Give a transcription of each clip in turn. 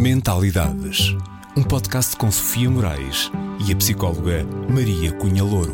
Mentalidades, um podcast com Sofia Moraes e a psicóloga Maria Cunha Louro.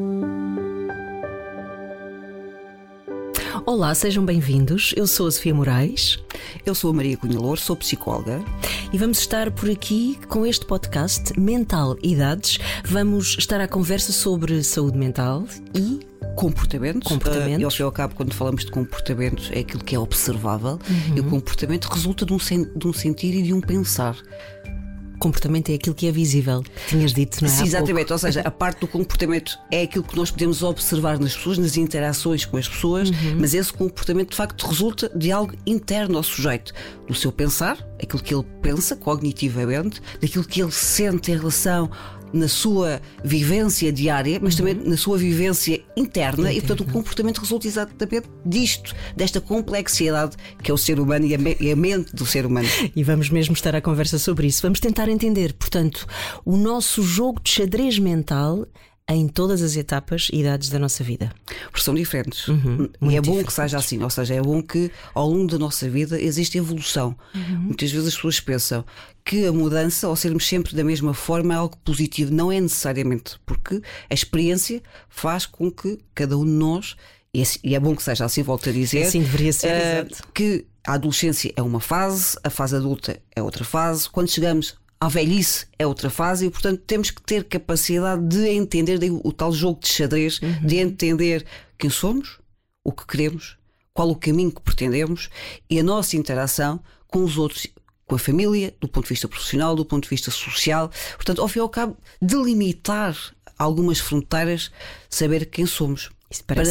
Olá, sejam bem-vindos. Eu sou a Sofia Moraes. Eu sou a Maria Cunha Louro, sou psicóloga. E vamos estar por aqui com este podcast Mentalidades. Vamos estar à conversa sobre saúde mental e comportamento. Comportamento. E ao fim e ao cabo, quando falamos de comportamento, é aquilo que é observável. E o comportamento resulta de um sentir e de um pensar. Comportamento é aquilo que é visível. Tinhas dito, não é? Sim, exatamente. Ou seja, a parte do comportamento é aquilo que nós podemos observar nas pessoas, nas interações com as pessoas, mas esse comportamento de facto resulta de algo interno ao sujeito, do seu pensar, aquilo que ele pensa cognitivamente, daquilo que ele sente em relação na sua vivência diária, mas também na sua vivência interna. E portanto o comportamento resulta exatamente disto, desta complexidade que é o ser humano e a mente do ser humano. E vamos mesmo estar à conversa sobre isso. Vamos tentar entender, portanto, o nosso jogo de xadrez mental em todas as etapas e idades da nossa vida. Porque são diferentes. E é bom que seja assim. Ou seja, é bom que ao longo da nossa vida existe evolução. Muitas vezes as pessoas pensam que a mudança, ou sermos sempre da mesma forma, é algo positivo. Não é necessariamente, porque a experiência faz com que cada um de nós, e é bom que seja assim, volto a dizer, assim deveria ser, exato, que a adolescência é uma fase, a fase adulta é outra fase, quando chegamos à velhice é outra fase, e portanto temos que ter capacidade de entender o tal jogo de xadrez, de entender quem somos, o que queremos, qual o caminho que pretendemos e a nossa interação com os outros, com a família, do ponto de vista profissional, do ponto de vista social. Portanto, ao fim e ao cabo, delimitar algumas fronteiras, saber quem somos, para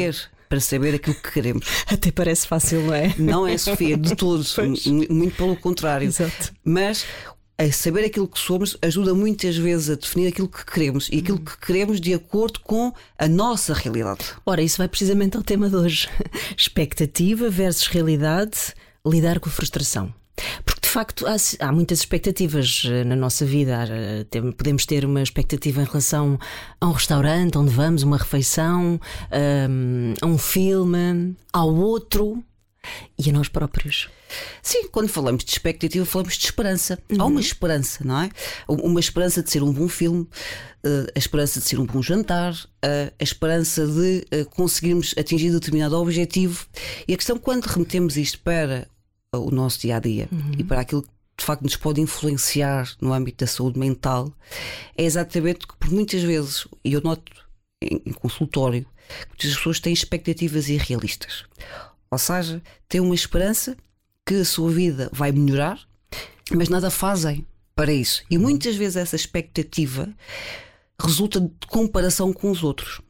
saber aquilo que queremos. Até parece fácil, não é? Não é, Sofia, de todo, muito pelo contrário. Exato. Mas a saber aquilo que somos ajuda muitas vezes a definir aquilo que queremos, e aquilo que queremos de acordo com a nossa realidade. Ora, isso vai precisamente ao tema de hoje. Expectativa versus realidade, lidar com a frustração. Porque de facto há muitas expectativas na nossa vida. Podemos ter uma expectativa em relação a um restaurante onde vamos, uma refeição, a um filme, ao outro e a nós próprios. Sim, quando falamos de expectativa, falamos de esperança. Há uma esperança, não é? Uma esperança de ser um bom filme, a esperança de ser um bom jantar, a esperança de conseguirmos atingir determinado objetivo. E a questão, quando remetemos isto para o nosso dia-a-dia e para aquilo que de facto nos pode influenciar no âmbito da saúde mental, é exatamente que por muitas vezes, e eu noto em consultório, que muitas pessoas têm expectativas irrealistas. Ou seja, têm uma esperança que a sua vida vai melhorar, mas nada fazem para isso. E muitas vezes essa expectativa resulta de comparação com os outros.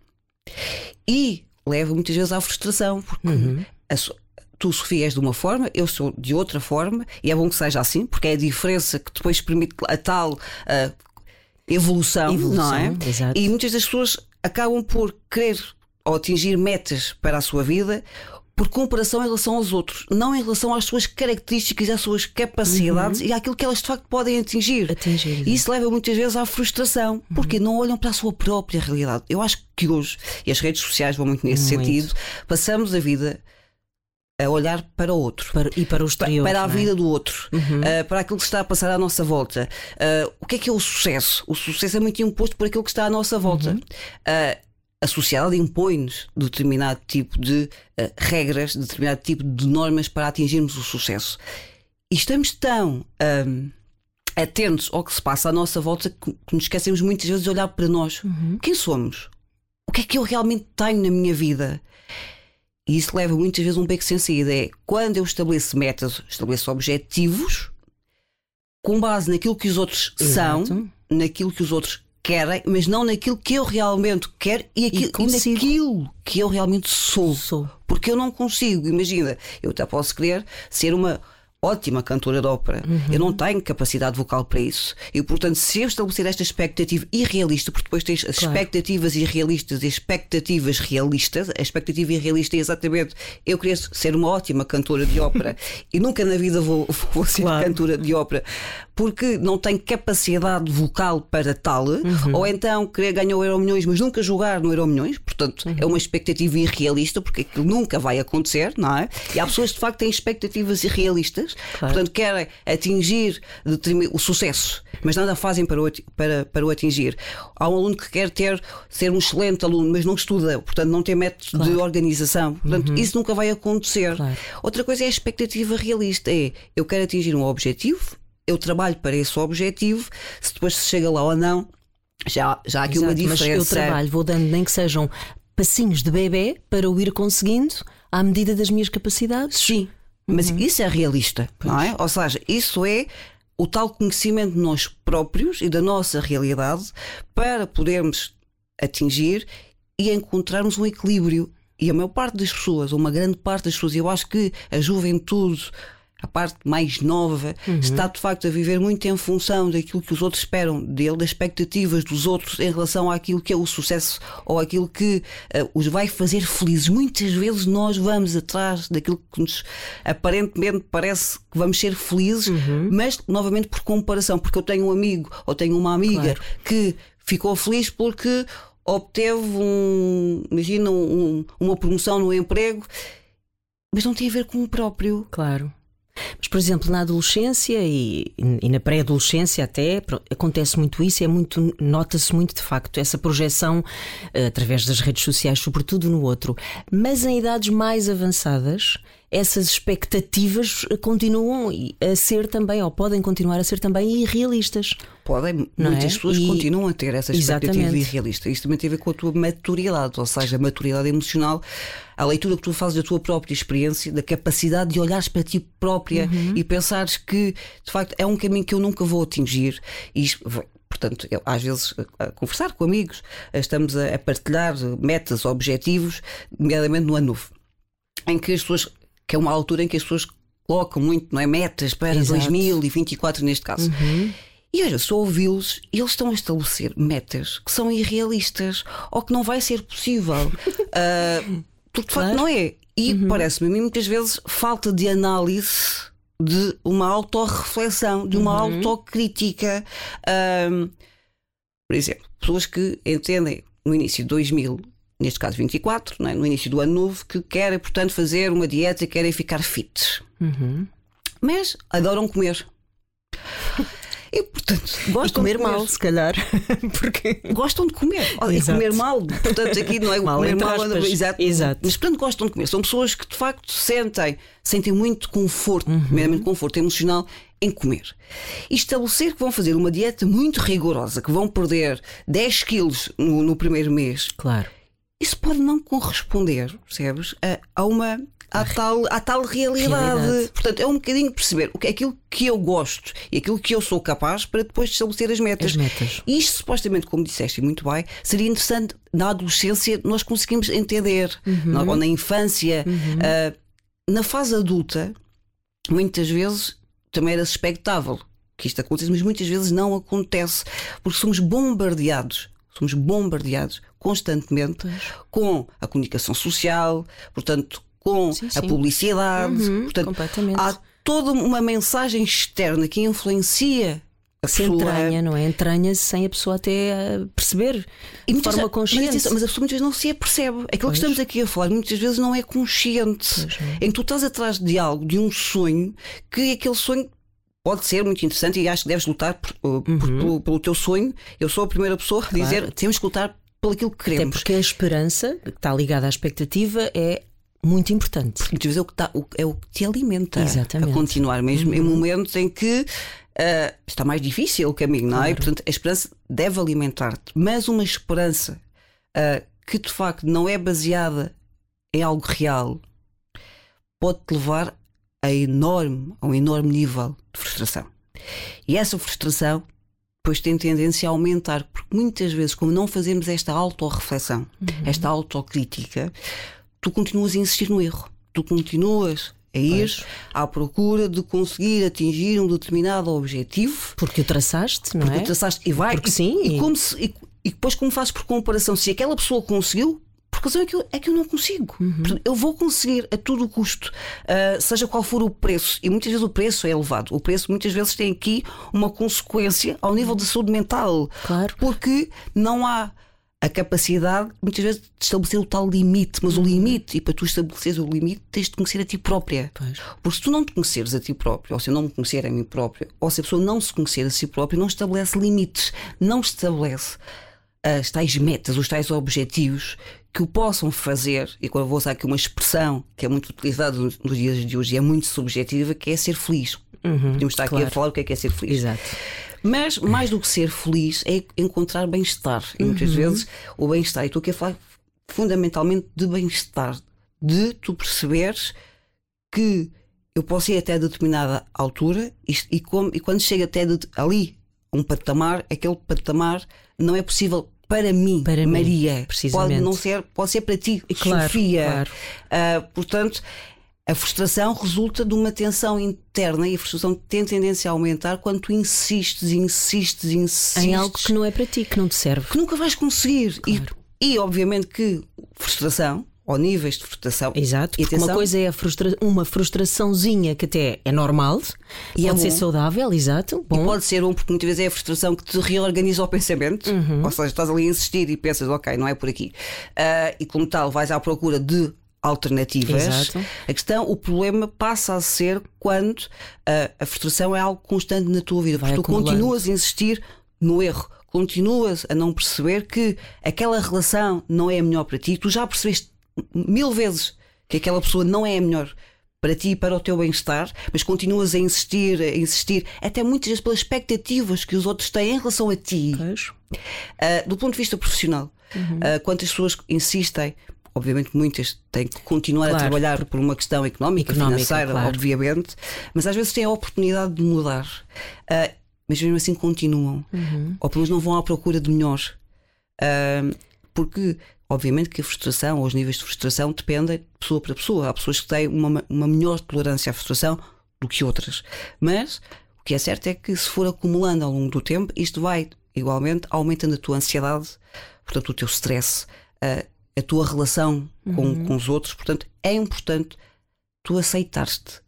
E leva muitas vezes à frustração, porque tu, Sofia, és de uma forma, eu sou de outra forma, e é bom que seja assim, porque é a diferença que depois permite a tal evolução, não é? Exato. E muitas das pessoas acabam por querer ou atingir metas para a sua vida por comparação em relação aos outros, não em relação às suas características, às suas capacidades e àquilo que elas de facto podem atingir. E isso leva muitas vezes à frustração, porque não olham para a sua própria realidade. Eu acho que hoje, e as redes sociais vão muito nesse sentido, passamos a vida a olhar para o outro e para o exterior, para a vida do outro, para aquilo que está a passar à nossa volta. O que é o sucesso? O sucesso é muito imposto por aquilo que está à nossa volta. A sociedade impõe-nos determinado tipo de regras, determinado tipo de normas para atingirmos o sucesso. E estamos tão atentos ao que se passa à nossa volta que nos esquecemos muitas vezes de olhar para nós. Quem somos? O que é que eu realmente tenho na minha vida? E isso leva muitas vezes a um beco sem saída. É quando eu estabeleço metas, estabeleço objetivos com base naquilo que os outros são, naquilo que os outros querem, mas não naquilo que eu realmente quero e naquilo que eu realmente sou. Porque eu não consigo, imagina, eu até posso querer ser uma ótima cantora de ópera, eu não tenho capacidade vocal para isso, e portanto se eu estabelecer esta expectativa irrealista, porque depois tens as expectativas irrealistas e expectativas realistas. A expectativa irrealista é exatamente eu querer ser uma ótima cantora de ópera e nunca na vida vou ser cantora de ópera porque não tenho capacidade vocal para tal, ou então querer ganhar o Euromilhões mas nunca jogar no Euromilhões. Portanto é uma expectativa irrealista, porque aquilo nunca vai acontecer, não é? E há pessoas de facto que têm expectativas irrealistas realistas, portanto querem atingir o sucesso, mas nada fazem para o atingir. Há um aluno que quer ser um excelente aluno, mas não estuda, portanto não tem método de organização, portanto isso nunca vai acontecer. Outra coisa é a expectativa realista, eu quero atingir um objetivo, eu trabalho para esse objetivo, se depois se chega lá ou não, já há aqui uma diferença. Mas eu trabalho, vou dando nem que sejam passinhos de bebê para o ir conseguindo à medida das minhas capacidades. Sim, mas isso é realista, não é? Ou seja, isso é o tal conhecimento de nós próprios e da nossa realidade para podermos atingir e encontrarmos um equilíbrio. E a maior parte das pessoas, ou uma grande parte das pessoas, eu acho que a juventude, a parte mais nova, está de facto a viver muito em função daquilo que os outros esperam dele, das expectativas dos outros em relação àquilo que é o sucesso ou aquilo que os vai fazer felizes. Muitas vezes nós vamos atrás daquilo que nos aparentemente parece que vamos ser felizes, mas novamente por comparação, porque eu tenho um amigo ou tenho uma amiga que ficou feliz porque obteve uma promoção no emprego, mas não tem a ver com o próprio. Claro. Mas, por exemplo, na adolescência e na pré-adolescência até acontece muito isso, nota-se muito de facto essa projeção através das redes sociais, sobretudo no outro. Mas em idades mais avançadas, essas expectativas continuam a ser também, ou podem continuar a ser também irrealistas. Muitas pessoas continuam a ter essa expectativa irrealista. Isto também tem a ver com a tua maturidade, ou seja, a maturidade emocional, a leitura que tu fazes da tua própria experiência, da capacidade de olhares para ti própria e pensares que de facto é um caminho que eu nunca vou atingir. Portanto, eu, às vezes, a conversar com amigos, estamos a partilhar metas, objetivos, nomeadamente no ano novo, em que as pessoas, que é uma altura em que as pessoas colocam muito, não é, metas para 2024 neste caso. E olha, só ouvi-los e eles estão a estabelecer metas que são irrealistas ou que não vai ser possível. Porque de facto não é. E parece-me a mim muitas vezes falta de análise, de uma autorreflexão, de uma autocrítica. Por exemplo, pessoas que entendem no início de 2000, neste caso 24, não é? No início do ano novo, que querem, portanto, fazer uma dieta e querem ficar fit. Mas adoram comer. E, portanto, gostam de comer de mal, se calhar. Porque gostam de comer. E comer mal, portanto, aqui não é mal, comer mal. Exato. Mas, portanto, gostam de comer. São pessoas que, de facto, sentem muito conforto, primeiramente conforto emocional, em comer. E estabelecer que vão fazer uma dieta muito rigorosa, que vão perder 10 quilos no primeiro mês. Claro. Isso pode não corresponder, percebes? À tal realidade. Portanto, é um bocadinho perceber o que é aquilo que eu gosto e aquilo que eu sou capaz para depois estabelecer as metas. E isto, supostamente, como disseste muito bem, seria interessante na adolescência nós conseguimos entender, ou na infância. Na fase adulta, muitas vezes também era expectável que isto acontecesse, mas muitas vezes não acontece, porque somos bombardeados constantemente com a comunicação social, portanto, com a publicidade, portanto, há toda uma mensagem externa que influencia a pessoa. Entranha, não é? Entranha-se sem a pessoa até perceber de forma consciente. Mas a pessoa muitas vezes não se apercebe. Aquilo que estamos aqui a falar muitas vezes não é consciente. Em que tu estás atrás de algo, de um sonho, que aquele sonho pode ser muito interessante e acho que deves lutar pelo teu sonho. Eu sou a primeira pessoa a dizer temos que lutar pelo aquilo que queremos. Até porque a esperança, que está ligada à expectativa, é muito importante. Muitas vezes é o que te alimenta. Exatamente. A continuar mesmo em momentos em que está mais difícil o caminho, não é? Portanto, a esperança deve alimentar-te, mas uma esperança que de facto não é baseada em algo real pode-te levar a um enorme nível de frustração. E essa frustração depois tem tendência a aumentar, porque muitas vezes, como não fazemos esta autorreflexão, esta autocrítica, tu continuas a insistir no erro, tu continuas a ir à procura de conseguir atingir um determinado objetivo. Porque o traçaste, não é? Porque o traçaste e vai. Porque sim. E depois, como fazes por comparação, se aquela pessoa conseguiu, por razão é que eu não consigo. Portanto, eu vou conseguir a todo o custo, seja qual for o preço. E muitas vezes o preço é elevado. O preço muitas vezes tem aqui uma consequência ao nível de saúde mental. Claro. Porque não há a capacidade, muitas vezes, de estabelecer o tal limite, mas o limite, e para tu estabeleceres o limite, tens de conhecer a ti própria. Pois. Porque se tu não te conheceres a ti próprio, ou se eu não me conhecer a mim própria, ou se a pessoa não se conhecer a si própria, não estabelece limites, não estabelece as tais metas, os tais objetivos que o possam fazer, e quando eu vou usar aqui uma expressão que é muito utilizada nos dias de hoje e é muito subjetiva, que é ser feliz. Podemos estar aqui a falar o que é ser feliz. Exato. Mas mais do que ser feliz é encontrar bem-estar. E muitas vezes o bem-estar, e estou aqui a falar fundamentalmente de bem-estar, de tu perceberes que eu posso ir até determinada altura e quando chego até ali um patamar, aquele patamar não é possível para mim, para Maria. Mim, pode não ser, pode ser para ti, claro, Sofia. Claro. Portanto, a frustração resulta de uma tensão interna e a frustração tem tendência a aumentar quando tu insistes em algo que não é para ti, que não te serve, que nunca vais conseguir. Claro. E obviamente que frustração, ou níveis de frustração. Exato, porque atenção, uma coisa é uma frustraçãozinha que até é normal e pode ser saudável, exato. Bom. E pode ser porque muitas vezes é a frustração que te reorganiza o pensamento, ou seja, estás ali a insistir e pensas, ok, não é por aqui. E como tal, vais à procura de alternativas. Exato. O problema passa a ser quando a frustração é algo constante na tua vida, porque tu continuas a insistir no erro, continuas a não perceber que aquela relação não é a melhor para ti, tu já percebeste 1000 vezes que aquela pessoa não é a melhor para ti e para o teu bem-estar, mas continuas a insistir, até muitas vezes pelas expectativas que os outros têm em relação a ti. Do ponto de vista profissional, quantas pessoas insistem. Obviamente muitas têm que continuar a trabalhar por uma questão económica financeira, obviamente, mas às vezes têm a oportunidade de mudar, mas mesmo assim continuam, ou pelo menos não vão à procura de melhor, porque obviamente que a frustração ou os níveis de frustração dependem de pessoa para pessoa. Há pessoas que têm uma melhor tolerância à frustração do que outras, mas o que é certo é que se for acumulando ao longo do tempo, isto vai igualmente aumentando a tua ansiedade, portanto o teu stress, a tua relação com os outros. Portanto, é importante tu aceitares-te.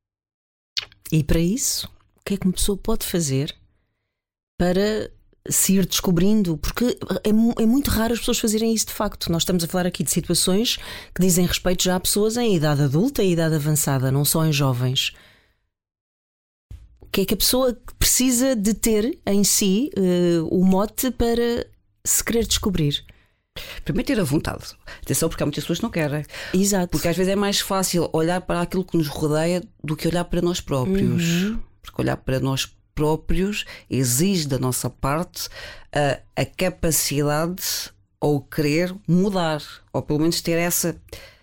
E para isso, o que é que uma pessoa pode fazer para se ir descobrindo? Porque é muito raro as pessoas fazerem isso de facto. Nós estamos a falar aqui de situações que dizem respeito já a pessoas em idade adulta e idade avançada, não só em jovens. O que é que a pessoa precisa de ter em si o mote para se querer descobrir? Primeiro ter a vontade. Atenção, porque há muitas pessoas que não querem. Exato. Porque às vezes é mais fácil olhar para aquilo que nos rodeia do que olhar para nós próprios. Porque olhar para nós próprios exige da nossa parte a capacidade ou querer mudar, ou pelo menos ter essa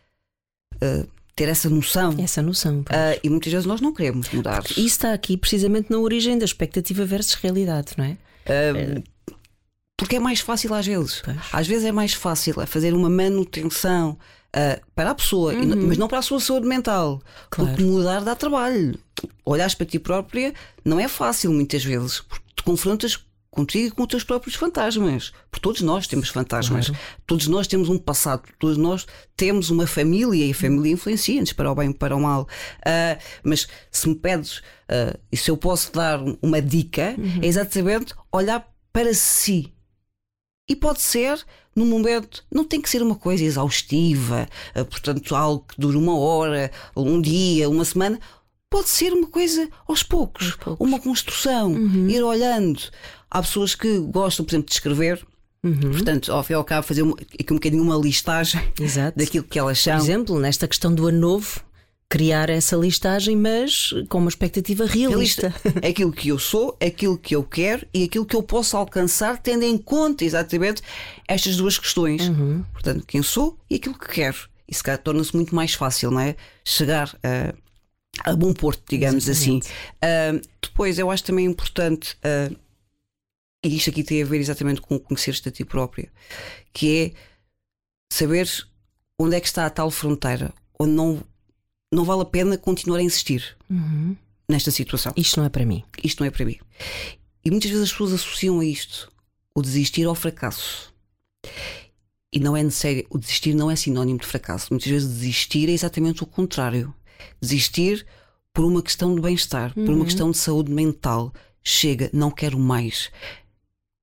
noção. Essa noção. E muitas vezes nós não queremos mudar. Porque isso está aqui precisamente na origem da expectativa versus realidade, não é? Porque é mais fácil às vezes. Às vezes é mais fácil fazer uma manutenção para a pessoa, mas não para a sua saúde mental. Claro. Porque mudar dá trabalho. Olhares para ti própria não é fácil muitas vezes, porque te confrontas contigo e com os teus próprios fantasmas. Porque todos nós temos fantasmas. Claro. Todos nós temos um passado. Todos nós temos uma família e a família influencia-nos para o bem e para o mal. Mas se me pedes e se eu posso dar uma dica, é exatamente olhar para si. E pode ser, num momento, não tem que ser uma coisa exaustiva, portanto, algo que dure 1 hora, um dia, uma semana. Pode ser uma coisa aos poucos. Uma construção, ir olhando. Há pessoas que gostam, por exemplo, de escrever. Portanto, ao fim e ao cabo, fazer aqui um bocadinho uma listagem daquilo que elas são. Por exemplo, nesta questão do ano novo, criar essa listagem, mas com uma expectativa realista. Aquilo que eu sou, aquilo que eu quero e aquilo que eu posso alcançar, tendo em conta exatamente estas duas questões. Portanto, quem sou e aquilo que quero. Isso torna-se muito mais fácil, não é? Chegar a bom porto, digamos assim. Depois, eu acho também importante, e isto aqui tem a ver exatamente com conhecer-te a ti própria, que é saber onde é que está a tal fronteira, onde não vale a pena continuar a insistir nesta situação. Isto não é para mim. Isto não é para mim. E muitas vezes as pessoas associam a isto o desistir ao fracasso. E não é necessário. O desistir não é sinónimo de fracasso. Muitas vezes desistir é exatamente o contrário. Desistir por uma questão de bem-estar, por uma questão de saúde mental. Chega, não quero mais.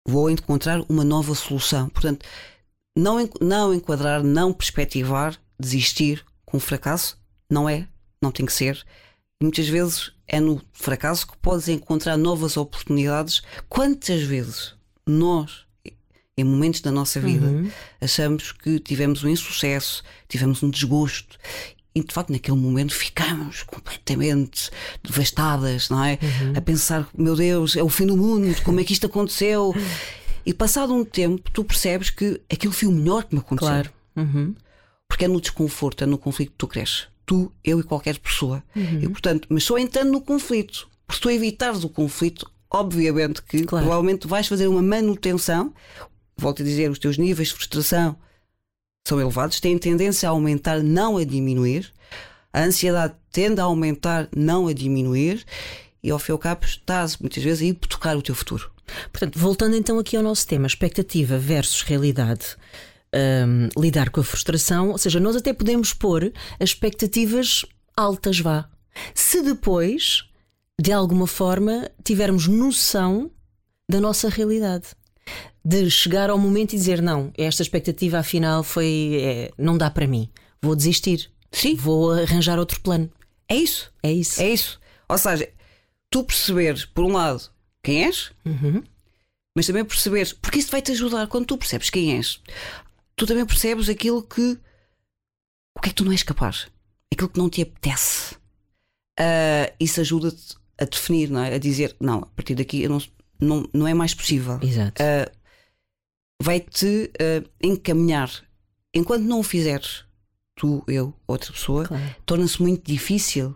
vou encontrar uma nova solução. Portanto, não enquadrar, não perspectivar, desistir com o fracasso, não tem que ser. E muitas vezes é no fracasso que podes encontrar novas oportunidades. Quantas vezes nós, em momentos da nossa vida, achamos que tivemos um insucesso, tivemos um desgosto e de facto naquele momento ficamos completamente devastadas, não é? A pensar, meu Deus, é o fim do mundo, como é que isto aconteceu? E passado um tempo tu percebes que aquilo foi o melhor que me aconteceu. Claro. Porque é no desconforto, é no conflito que tu cresces. Tu, eu e qualquer pessoa. E portanto, mas só entrando no conflito. Porque se tu evitares o conflito, obviamente que provavelmente vais fazer uma manutenção. Volto a dizer, os teus níveis de frustração são elevados, têm tendência a aumentar, não a diminuir. A ansiedade tende a aumentar, não a diminuir. E ao fim e ao cabo estás muitas vezes a hipotecar o teu futuro. Portanto, voltando então aqui ao nosso tema, expectativa versus realidade, lidar com a frustração, ou seja, nós até podemos pôr as expectativas altas, vá. Se depois, de alguma forma, tivermos noção da nossa realidade, de chegar ao momento e dizer, não, esta expectativa afinal não dá para mim, vou desistir. Sim. Vou arranjar outro plano. É isso. É isso. É isso. Ou seja, tu perceberes, por um lado, quem és, mas também perceberes, porque isso vai-te ajudar. Quando tu percebes quem és, tu também percebes aquilo que, o que é que tu não és capaz, aquilo que não te apetece. Isso ajuda-te a definir, não é? A dizer, não, a partir daqui não é mais possível. Exato. Vai-te encaminhar. Enquanto não o fizeres, tu, eu, outra pessoa, torna-se muito difícil.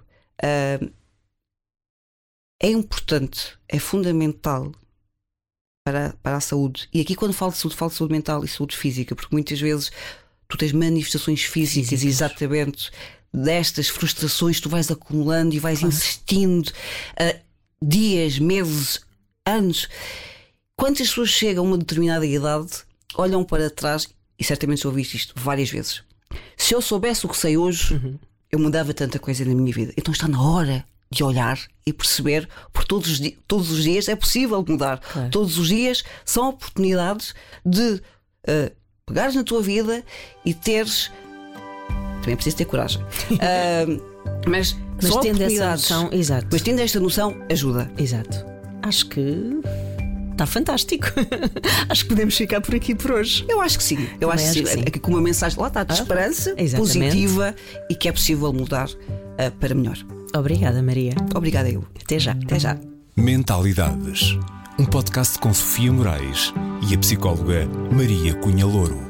É importante, é fundamental para a saúde. E aqui, quando falo de saúde mental e saúde física, porque muitas vezes tu tens manifestações físicas exatamente destas frustrações, tu vais acumulando e vais insistindo dias, meses, anos. Quantas pessoas chegam a uma determinada idade, olham para trás, e certamente já ouviste isto várias vezes: se eu soubesse o que sei hoje, eu mudava tanta coisa na minha vida. Então está na hora de olhar e perceber, porque todos os dias é possível mudar. Todos os dias são oportunidades de pegares na tua vida e teres. Também é preciso ter coragem. Mas são tendo oportunidades. essa noção, exato. Mas tendo esta noção, ajuda. Exato. Acho que está fantástico. Acho que podemos ficar por aqui por hoje. Eu acho que sim. Eu acho que sim. Aqui com uma mensagem lá está de esperança positiva e que é possível mudar para melhor. Obrigada, Maria. Obrigada, eu. Até já. Até já. Mentalidades. Um podcast com Sofia Moraes e a psicóloga Maria Cunha Louro.